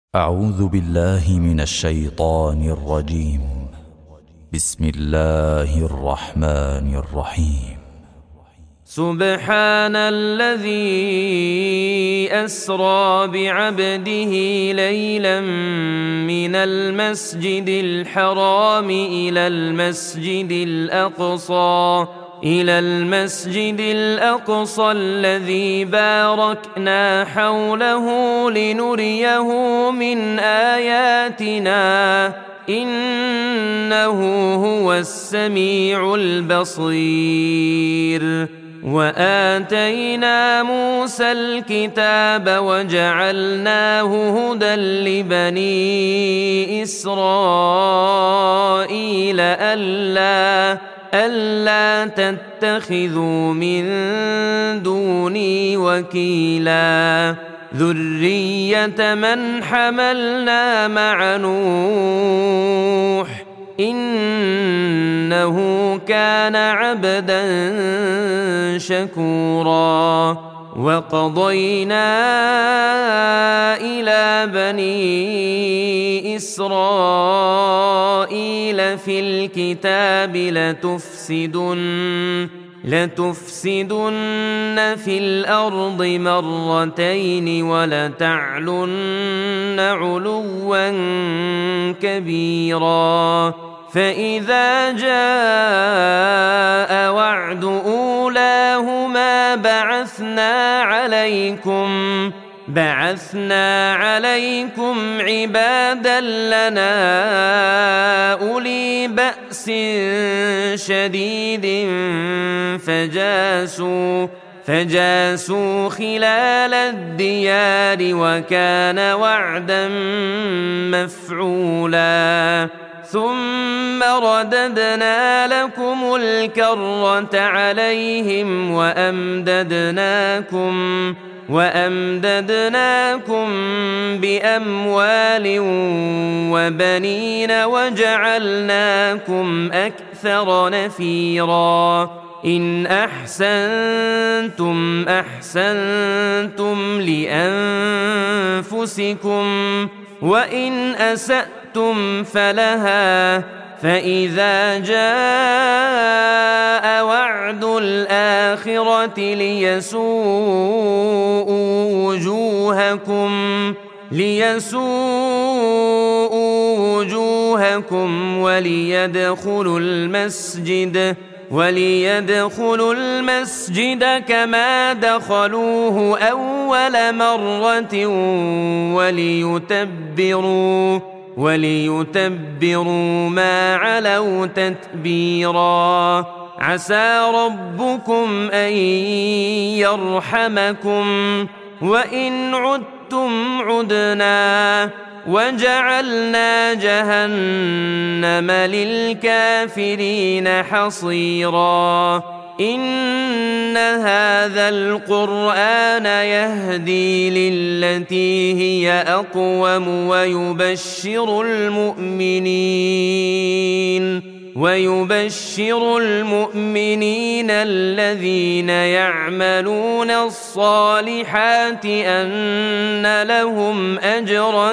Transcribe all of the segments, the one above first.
أعوذ بالله من الشيطان الرجيم. بسم الله الرحمن الرحيم. سبحان الذي أسرى بعبده ليلا من المسجد الحرام إلى المسجد الأقصى الذي باركنا حوله لنريه من آياتنا إنه هو السميع البصير. وآتينا موسى الكتاب وجعلناه هدى لبني إسرائيل ألا تتخذوا من دوني وكيلا ذرية من حملنا مع نوح إنه كان عبدا شكورا. وقضينا إلى بني إسرائيل في الكتاب لتفسدن في الأرض مرتين ولتعلن علوا كبيرا. فإذا جاء وعد أولاهما بعثنا عليكم عبادا لنا أولي بأس شديد فجاسوا خلال الديار وكان وعدا مفعولا. ثم رددنا لكم الكرة عليهم وأمددناكم بأموال وبنين وجعلناكم أكثر نفيرا. إن أحسنتم لأنفسكم وإن أسأتم فلها. فإذا جاء وعد الآخرة ليسوءوا وجوهكم وليدخلوا المسجد كما دخلوه أول مرة وليتبروا ما علوا تتبيرا. عسى ربكم أن يرحمكم وإن عدتم عدنا وجعلنا جهنم للكافرين حصيرا. إن هذا القرآن يهدي للتي هي أقوم ويبشر المؤمنين الذين يعملون الصالحات أن لهم أجرا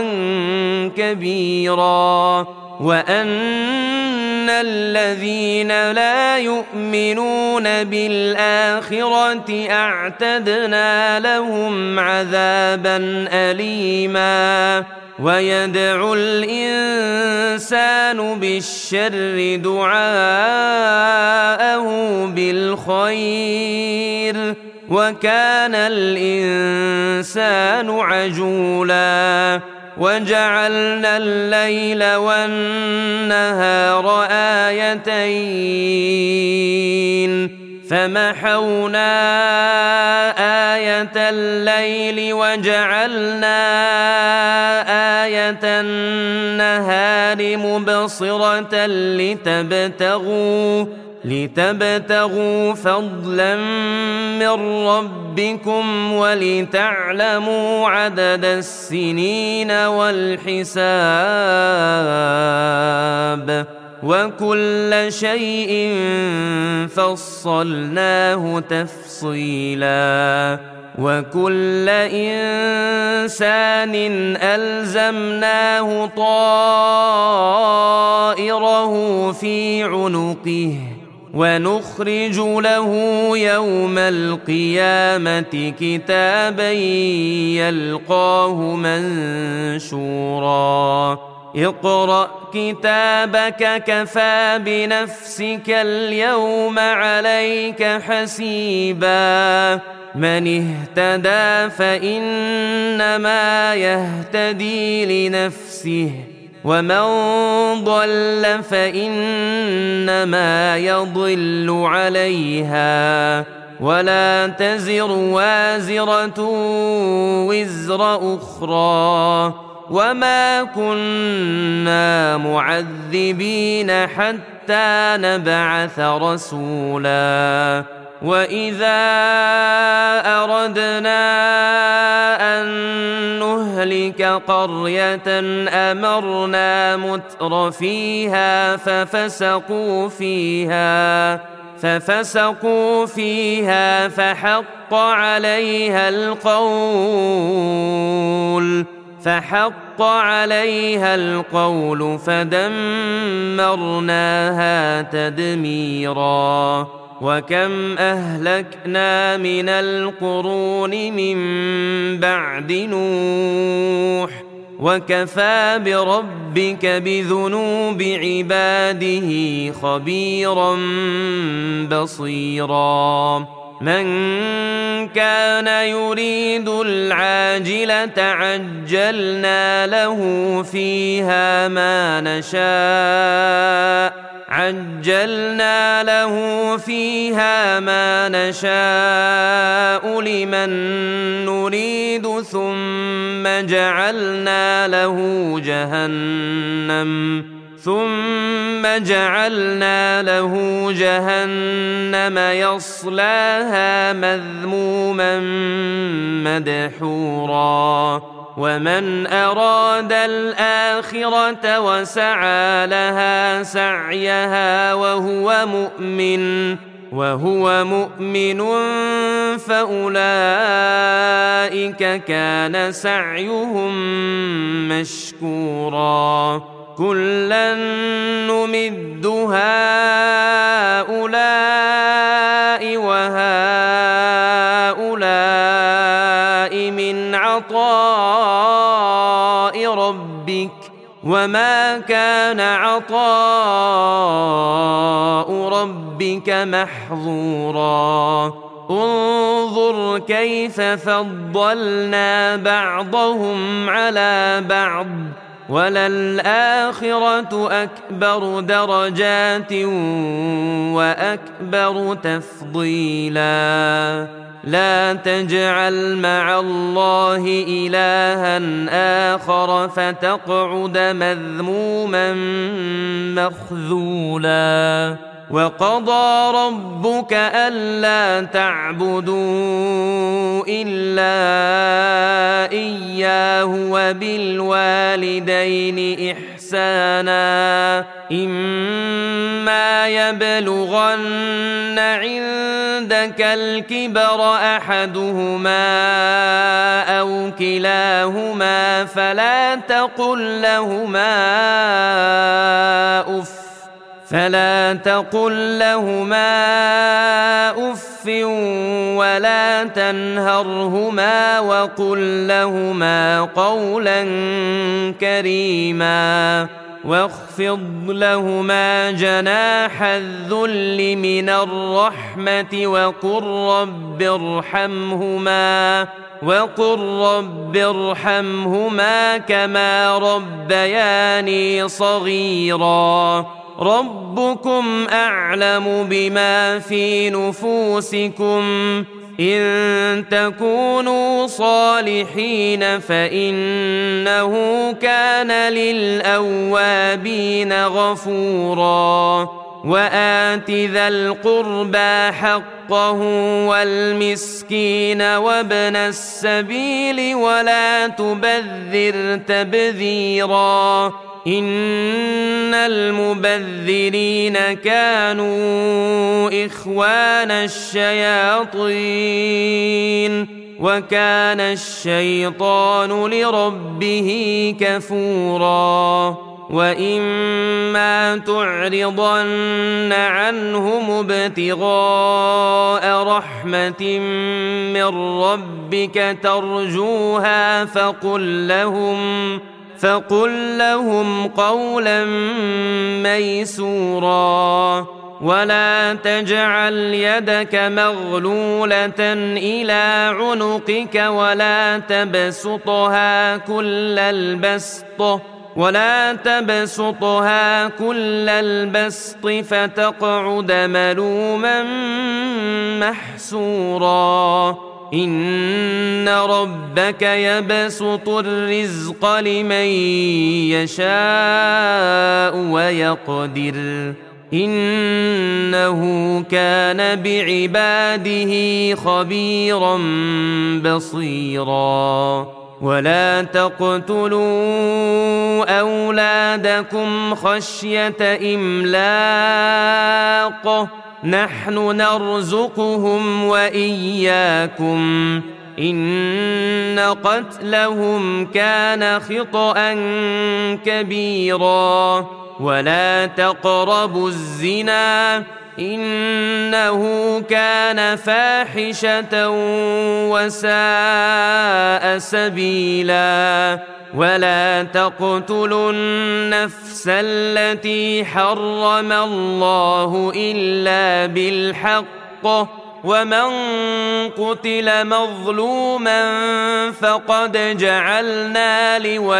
كبيرا. وأن الذين لا يؤمنون بالآخرة أعتدنا لهم عذابا أليما. ويدعو الإنسان بالشر دعاءه بالخير وكان الإنسان عجولا. وجعلنا الليل والنهار آيتين فمحونا آية الليل وجعلنا آية النهار مبصرة لتبتغوا فضلا من ربكم ولتعلموا عدد السنين والحساب وكل شيء فصلناه تفصيلا. وكل إنسان ألزمناه طائره في عنقه ونخرج له يوم القيامة كتابا يلقاه منشورا اقرأ كتابك كفى بنفسك اليوم عليك حسيبا من اهتدى فإنما يهتدي لنفسه ومن ضل فإنما يضل عليها ولا تزر وازرة وزر أخرى وما كنا معذبين حتى نبعث رسولا وإذا أردنا أن نهلك قرية أمرنا متر فيها ففسقوا فيها فحق عليها القول فدمرناها تدميرا وكم أهلكنا من القرون من بعد نوح وكفى بربك بذنوب عباده خبيرا بصيرا من كان يريد العاجلة عجلنا له فيها ما نشاء لمن نريد ثم جعلنا له جهنم يصلاها مذموما مدحورا ومن أراد الآخرة وسعى لها سعيها وهو مؤمن فأولئك كان سعيهم مشكورا كلا نمد هؤلاء وهؤلاء من عطاء ربك وما كان عطاء ربك محظورا انظر كيف فضلنا بعضهم على بعض وللآخرة أكبر درجات وأكبر تفضيلا لا تجعل مع الله إلها آخر فتقعد مذموما مخذولا وقضى ربك ألا تعبدوا إلا إياه وبالوالدين إحسانا إما يبلغن عندك الكبر أحدهما أو كلاهما فلا تقل لهما أف ولا تنهرهما وقل لهما قولا كريما واخفض لهما جناح الذل من الرحمة وقل رب ارحمهما كما ربياني صغيرا ربكم أعلم بما في نفوسكم إن تكونوا صالحين فإنه كان للأوابين غفورا وآت ذا القربى حقه والمسكين وابن السبيل ولا تبذر تبذيرا إن المبذرين كانوا إخوان الشياطين وكان الشيطان لربه كفورا وإما تعرضن عنهم ابتغاء رحمة من ربك ترجوها فقل لهم قولا ميسورا ولا تجعل يدك مغلولة إلى عنقك ولا تبسطها كل البسط فتقعد ملوما محسورا إن ربك يبسط الرزق لمن يشاء ويقدر إنه كان بعباده خبيرا بصيرا ولا تقتلوا أولادكم خشية إملاق نحن نرزقهم وإياكم إن قتلهم كان خطأ كبيرا ولا تقربوا الزنا إنه كان فاحشة وساء سبيلا ولا تقتلوا النفس التي حرم الله إلا بالحق ومن قتل مظلوما فقد جعلنا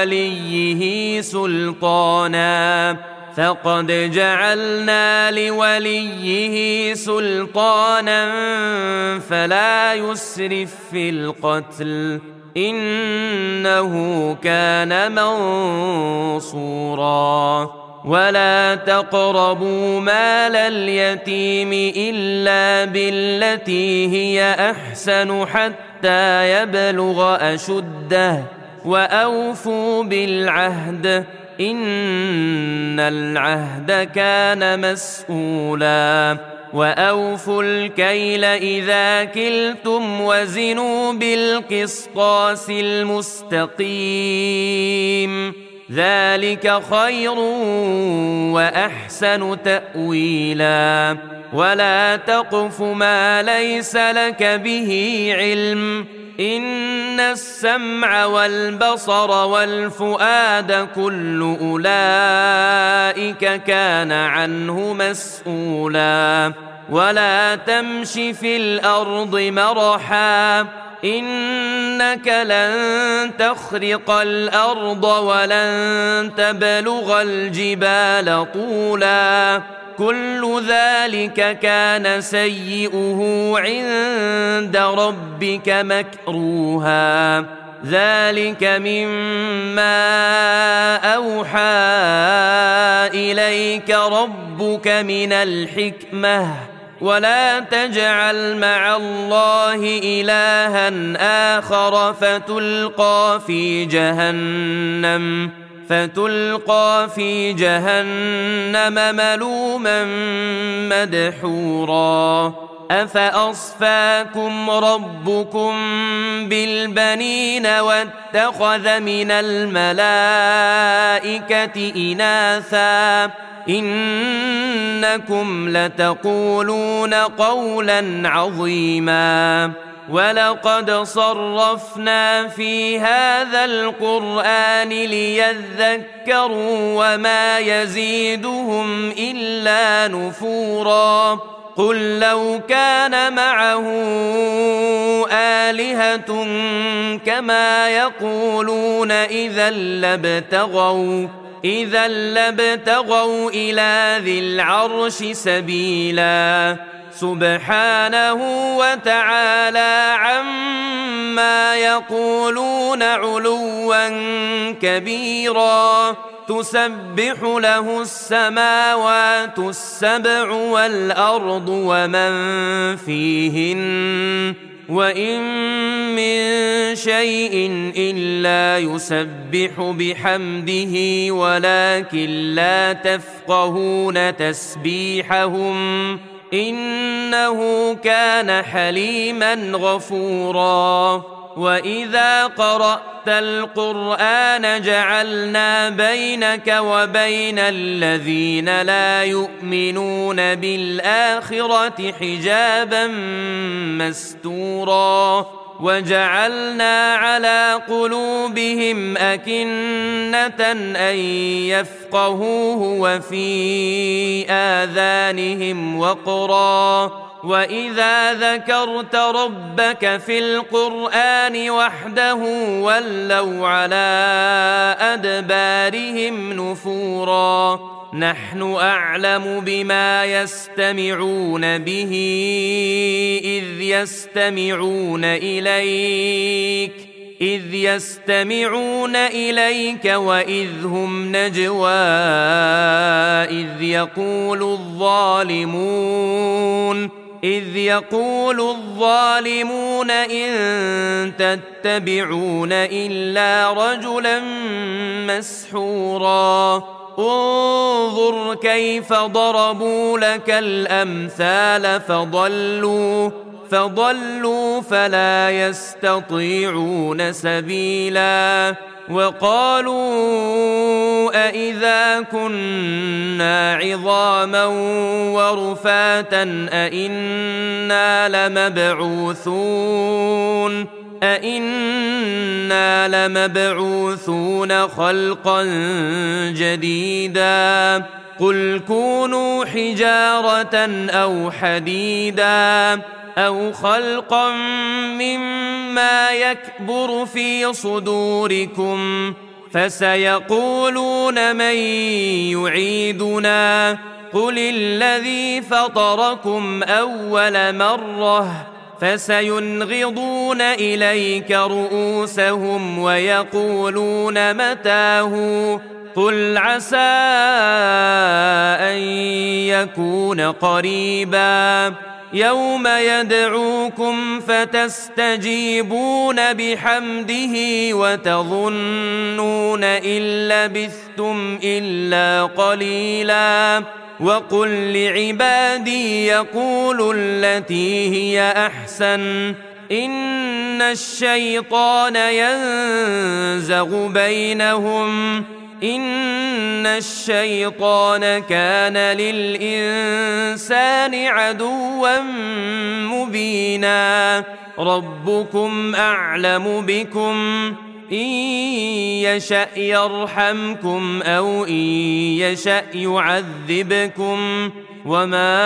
لوليه سلطانا فلا يسرف في القتل إنه كان منصورا ولا تقربوا مال اليتيم إلا بالتي هي أحسن حتى يبلغ أشده وأوفوا بالعهد إن العهد كان مسؤولا وأوفوا الكيل إذا كلتم وزنوا بالقسطاس المستقيم ذلك خير وأحسن تأويلا ولا تقف ما ليس لك به علم إن السمع والبصر والفؤاد كل أولئك كان عنه مسؤولا ولا تمش في الأرض مرحا إنك لن تخرق الأرض ولن تبلغ الجبال طولا كل ذلك كان سيئه عند ربك مكروها ذلك مما أوحى إليك ربك من الحكمة ولا تجعل مع الله إلها آخر فتلقى في جهنم ملوما مدحورا أفأصفاكم ربكم بالبنين واتخذ من الملائكة إناثا إنكم لتقولون قولا عظيما ولقد صرفنا في هذا القرآن ليذكروا وما يزيدهم إلا نفورا قل لو كان معه آلهة كما يقولون إذا لابتغوا إلى ذي العرش سبيلا سبحانه وتعالى عما يقولون علوا كبيرا تسبح له السماوات السبع والأرض ومن فيهن وإن من شيء إلا يسبح بحمده ولكن لا تفقهون تسبيحهم إنه كان حليما غفورا وإذا قرأت القرآن جعلنا بينك وبين الذين لا يؤمنون بالآخرة حجابا مستورا وجعلنا على قلوبهم أكنة أن يفقهوه وفي آذانهم وقرا وإذا ذكرت ربك في القرآن وحده ولوا على أدبارهم نفورا نحن أعلم بما يستمعون به إذ يستمعون إليك وإذ هم نجوى إذ يقول الظالمون إن تتبعون إلا رجلا مسحورا انظر كيف ضربوا لك الأمثال فضلوا فلا يستطيعون سبيلا وقالوا أإذا كنا عظاما ورفاتا أإنا لمبعوثون خلقا جديدا قل كونوا حجارة أو حديدا أو خلقا مما يكبر في صدوركم فسيقولون من يعيدنا قل الذي فطركم أول مرة فسينغضون إليك رؤوسهم ويقولون متاه قل عسى أن يكون قريبا يوم يدعوكم فتستجيبون بحمده وتظنون إن لبثتم إلا قليلا وقل لعبادي يقولوا التي هي أحسن إن الشيطان ينزغ بينهم إن الشيطان كان للإنسان عدوا مبينا ربكم أعلم بكم إن يشأ يرحمكم أو إن يشأ يعذبكم وما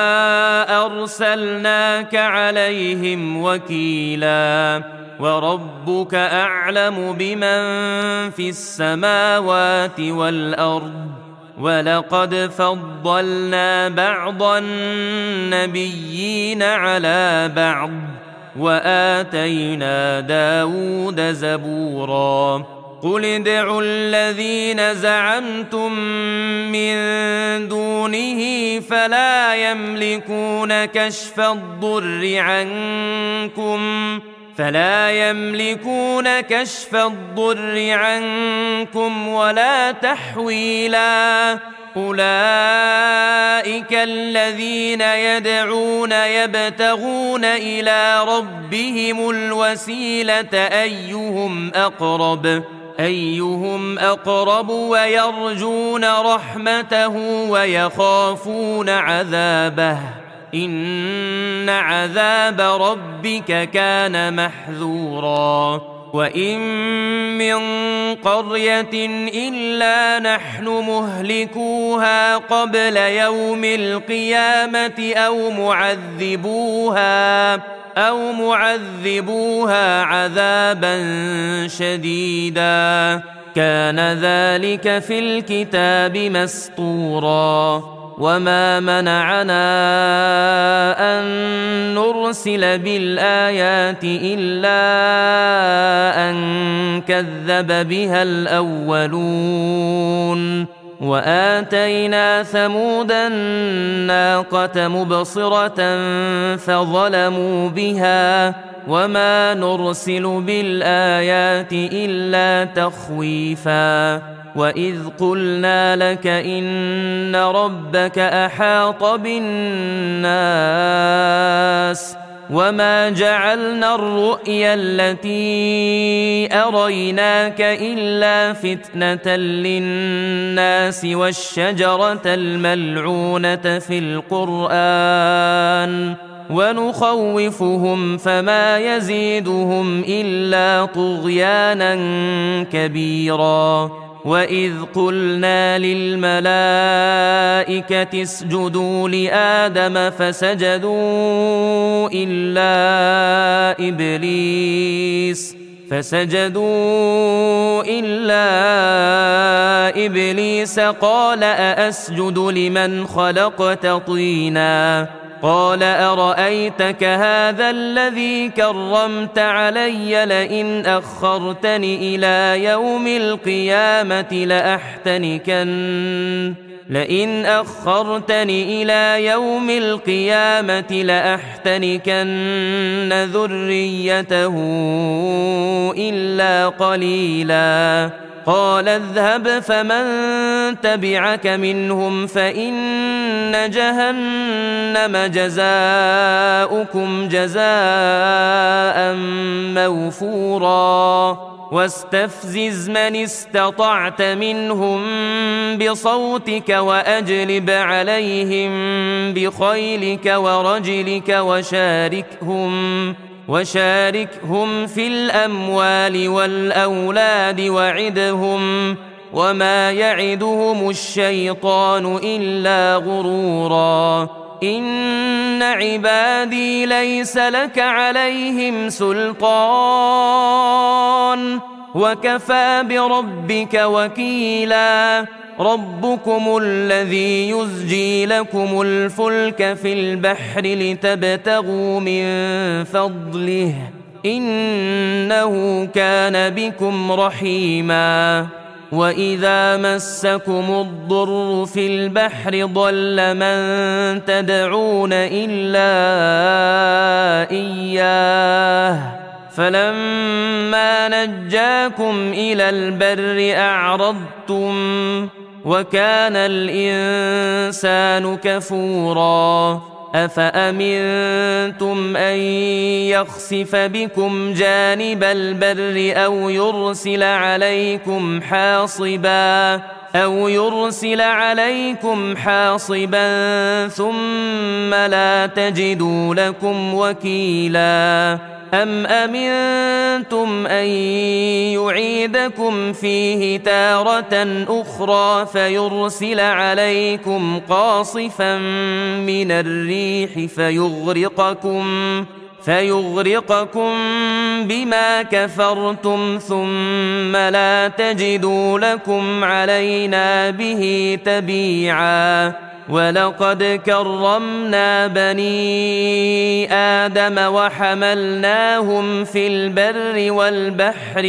أرسلناك عليهم وكيلا وربك أعلم بمن في السماوات والأرض ولقد فضلنا بعض النبيين على بعض وآتينا داود زبورا قل ادعوا الذين زعمتم من دونه فلا يملكون كشف الضر عنكم ولا تحويلا أولئك الذين يدعون يبتغون إلى ربهم الوسيلة أيهم أقرب ويرجون رحمته ويخافون عذابه إن عذاب ربك كان محذورا وإن من قرية إلا نحن مهلكوها قبل يوم القيامة أو معذبوها عذابا شديدا كان ذلك في الكتاب مسطورا وما منعنا أن نرسل بالآيات إلا أن كذب بها الأولون وآتينا ثمود الناقة مبصرة فظلموا بها وما نرسل بالآيات إلا تخويفا وإذ قلنا لك إن ربك أحاط بالناس وما جعلنا الرؤيا التي أريناك إلا فتنة للناس والشجرة الملعونة في القرآن ونخوفهم فما يزيدهم إلا طغيانا كبيرا وإذ قلنا للملائكة اسجدوا لآدم فسجدوا إلا إبليس قال أأسجد لمن خلقت طينا قال أرأيتك هذا الذي كرمت علي لئن أخرتني إلى يوم القيامة لأحتنكن ذريته إلا قليلا قال اذهب فمن تبعك منهم فإن جهنم جزاؤكم جزاء موفورا واستفزز من استطعت منهم بصوتك وأجلب عليهم بخيلك ورجلك وشاركهم في الأموال والأولاد وعدهم وما يعدهم الشيطان إلا غرورا إن عبادي ليس لك عليهم سلطان وكفى بربك وكيلا ربكم الذي يزجي لكم الفلك في البحر لتبتغوا من فضله إنه كان بكم رحيما وإذا مسكم الضر في البحر ضل من تدعون إلا إياه فلما نجاكم إلى البر أعرضتم وكان الإنسان كفورا أفأمنتم أن يخسف بكم جانب البر أو يرسل عليكم حاصبا ثم لا تجدوا لكم وكيلا أم أمنتم أن يعيدكم فيه تارة أخرى فيرسل عليكم قاصفا من الريح فيغرقكم بما كفرتم ثم لا تجدوا لكم علينا به تبيعا ولقد كرمنا بني آدم وحملناهم في البر والبحر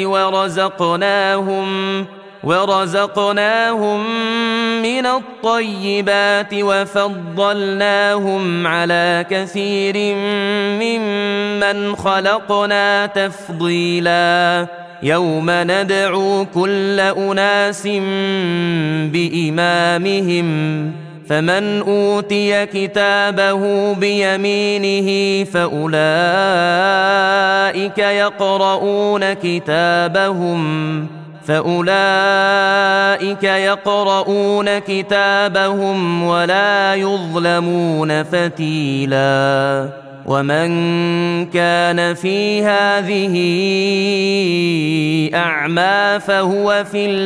ورزقناهم من الطيبات وفضلناهم على كثير ممن خلقنا تفضيلا يوم ندعو كل أناس بإمامهم فمن أوتي كتابه بيمينه فأولئك يقرؤون كتابهم ولا يظلمون فتيلا ومن كان في هذه أعمى فهو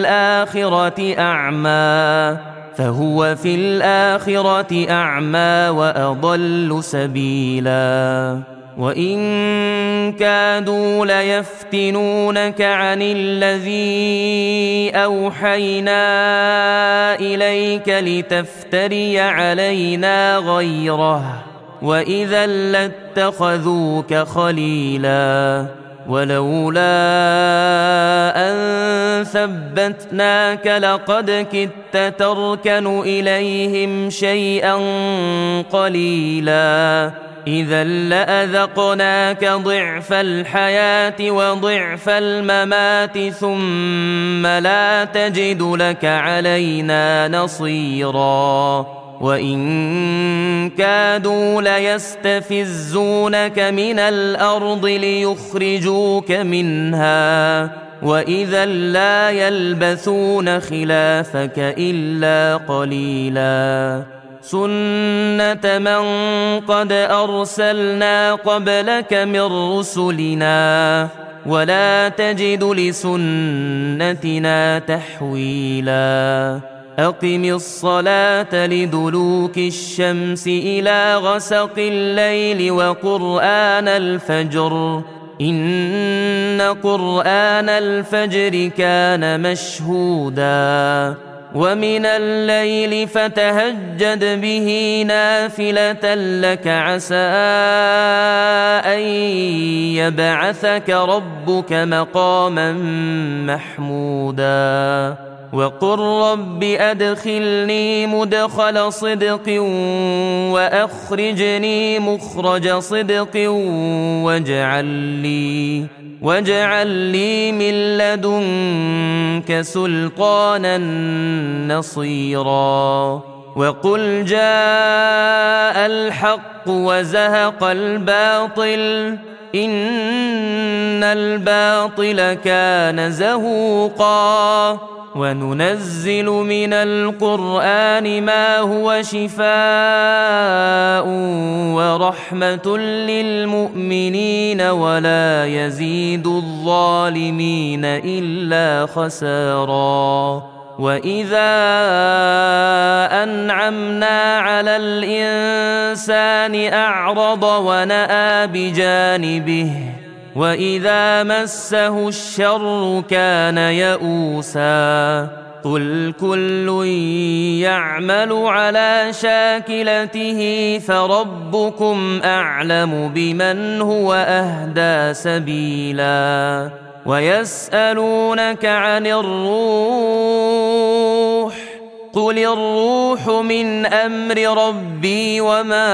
في الآخرة أعمى وأضل سبيلا وإن كادوا ليفتنونك عن الذي أوحينا إليك لتفتري علينا غيره وإذا لاتخذوك خليلا ولولا أن ثبتناك لقد كدت تركن إليهم شيئا قليلا إذا لأذقناك ضعف الحياة وضعف الممات ثم لا تجد لك علينا نصيرا وإن كادوا ليستفزونك من الأرض ليخرجوك منها وإذا لا يلبثون خلافك إلا قليلا سنة من قد أرسلنا قبلك من رسلنا ولا تجد لسنتنا تحويلا أقم الصلاة لدلوك الشمس إلى غسق الليل وقرآن الفجر إن قرآن الفجر كان مشهودا ومن الليل فتهجد به نافلة لك عسى أن يبعثك ربك مقاما محمودا وقل رب أدخلني مدخل صدق وأخرجني مخرج صدق واجعل لي من لدنك سلطانا نصيرا وقل جاء الحق وزهق الباطل إن الباطل كان زهوقا وننزل من القرآن ما هو شفاء ورحمة للمؤمنين ولا يزيد الظالمين إلا خسارا وإذا أنعمنا على الإنسان أعرض ونأى بجانبه وإذا مسه الشر كان يئوسا قل كل يعمل على شاكلته فربكم أعلم بمن هو أهدى سبيلا ويسألونك عن الروح قل الروح من أمر ربي وما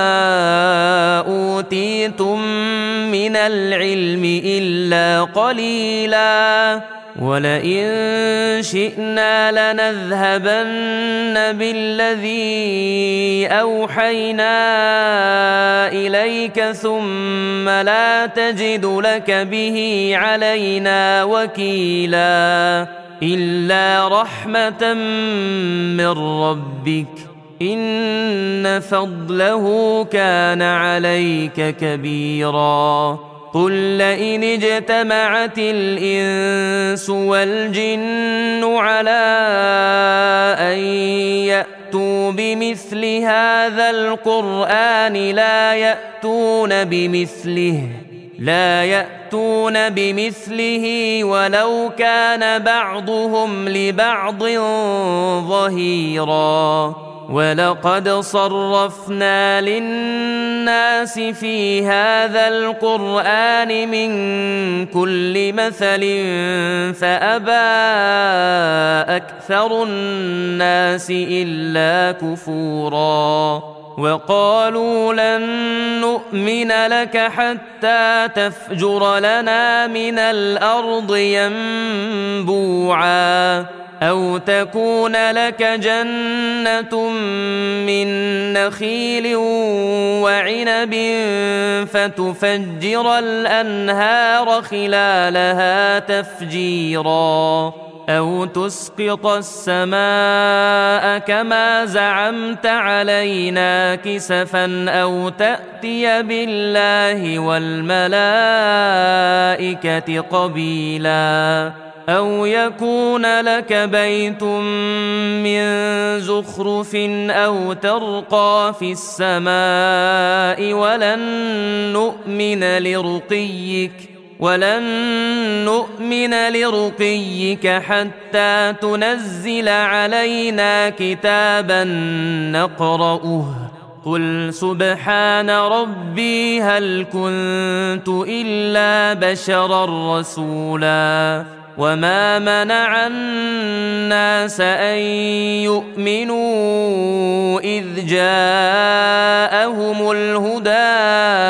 أوتيتم من العلم إلا قليلا ولئن شئنا لنذهبن بالذي أوحينا إليك ثم لا تجد لك به علينا وكيلا إلا رحمة من ربك إن فضله كان عليك كبيرا قل لئن اجتمعت الإنس والجن على أن يأتوا بمثل هذا القرآن لا يأتون بمثله ولو كان بعضهم لبعض ظهيرا ولقد صرفنا للناس في هذا القرآن من كل مثل فأبى أكثر الناس إلا كفورا وقالوا لن نؤمن لك حتى تفجر لنا من الأرض ينبوعا أو تكون لك جنة من نخيل وعنب فتفجر الأنهار خلالها تفجيرا أو تسقط السماء كما زعمت علينا كسفا أو تأتي بالله والملائكة قبيلا أو يكون لك بيت من زخرف أو ترقى في السماء ولن نؤمن لرقيك حتى تنزل علينا كتابا نقرأه قل سبحان ربي هل كنت إلا بشرا رسولا وما منع الناس أن يؤمنوا إذ جاءهم الهدى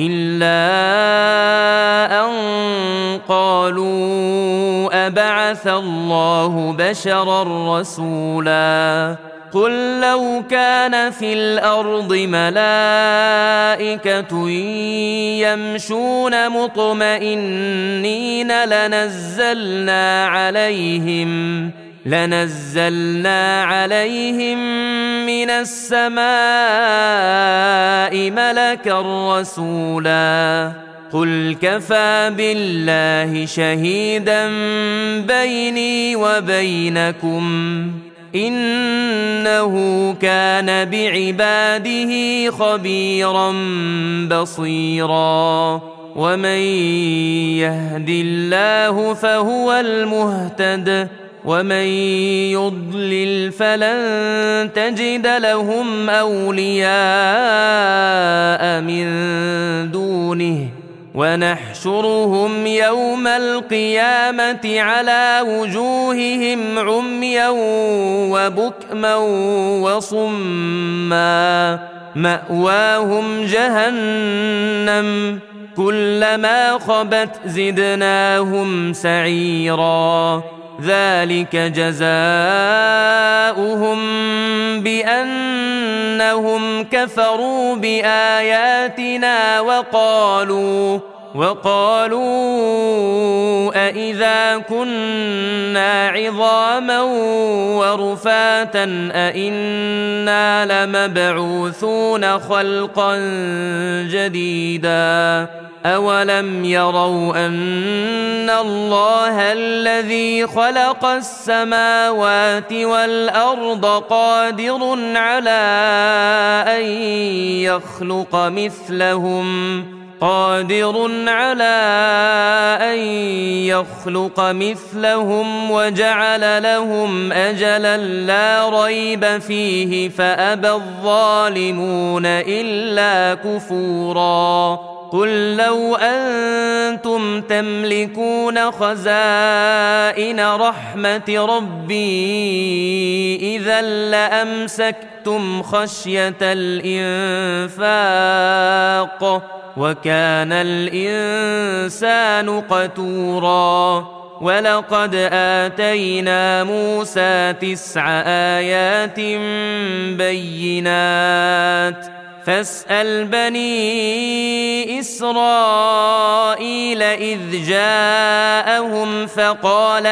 إلا أن قالوا أبعث الله بشرا رسولا قل لو كان في الأرض ملائكة يمشون مطمئنين لنزلنا عليهم من السماء ملكا رسولا قل كفى بالله شهيدا بيني وبينكم إنه كان بعباده خبيرا بصيرا ومن يهد الله فهو المهتد ومن يضلل فلن تجد لهم أولياء من دونه ونحشرهم يوم القيامة على وجوههم عميا وبكما وصما مأواهم جهنم كلما خبت زدناهم سعيرا ذلك جزاؤهم بأنهم كفروا بآياتنا وقالوا أإذا كنا عظاما ورفاتا أإنا لمبعوثون خلقا جديدا أولم يروا أن الله الذي خلق السماوات والأرض قادر على أن يخلق مثلهم وجعل لهم أجلا لا ريب فيه فأبى الظالمون إلا كفورا قل لو أنتم تملكون خزائن رحمة ربي إذا لأمسكتم خشية الإنفاق وكان الإنسان قتورا ولقد آتينا موسى 9 آيات بينات فاسأل بني إسرائيل إذ جاءهم فقال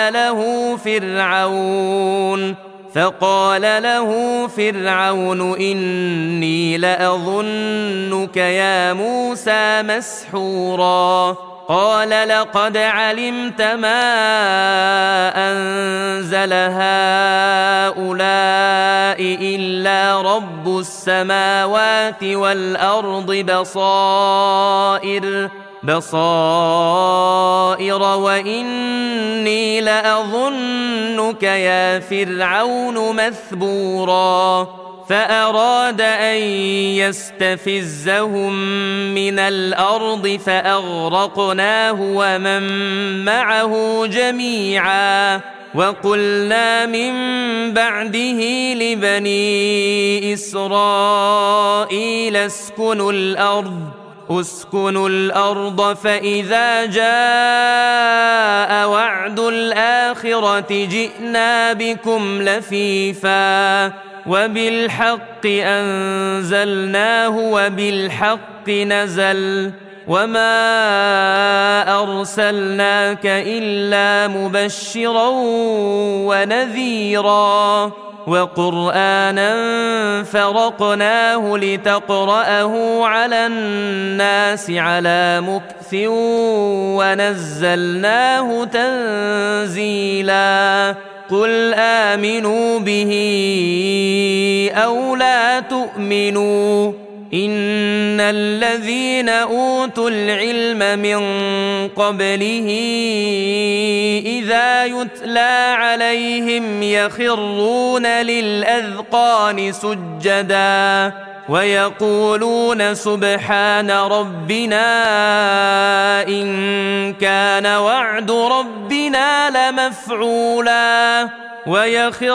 له فرعون إني لأظنك يا موسى مسحورا قال لقد علمت ما أنزل هؤلاء إلا رب السماوات والأرض بصائر وإني لأظنك يا فرعون مثبورا فأراد أن يستفزهم من الأرض فأغرقناه ومن معه جميعا وقلنا من بعده لبني إسرائيل اسكنوا الأرض فإذا جاء وعد الآخرة جئنا بكم لفيفا وبالحق أنزلناه وبالحق نزل وما أرسلناك إلا مبشرا ونذيرا وقرآنا فرقناه لتقرأه على الناس على مكث ونزلناه تنزيلا قل آمنوا به أو لا تؤمنوا إن الذين أوتوا العلم من قبله إذا يتلى عليهم يخرون للأذقان سجدا ويقولون سبحان ربنا إن كان وعد ربنا لمفعولا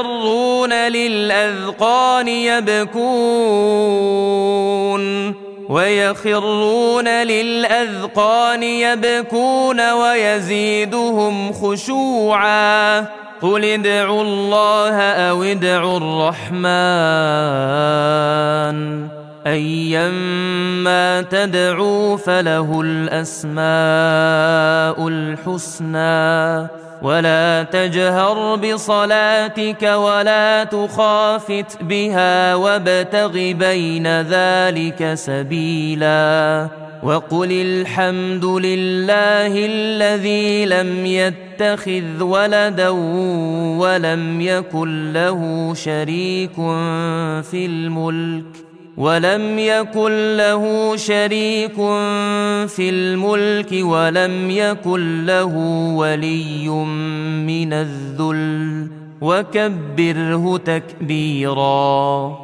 ويخرون للأذقان يبكون ويخرون للأذقان يبكون ويزيدهم خشوعا قل ادعوا الله أو ادعوا الرحمن أيما تدعوا فله الأسماء الحسنى ولا تجهر بصلاتك ولا تخافت بها وابتغ بين ذلك سبيلا وقل الحمد لله الذي لم يتخذ ولدا ولم يكن له شريك في الملك ولم يكن له ولي من الذل وكبره تكبيرا.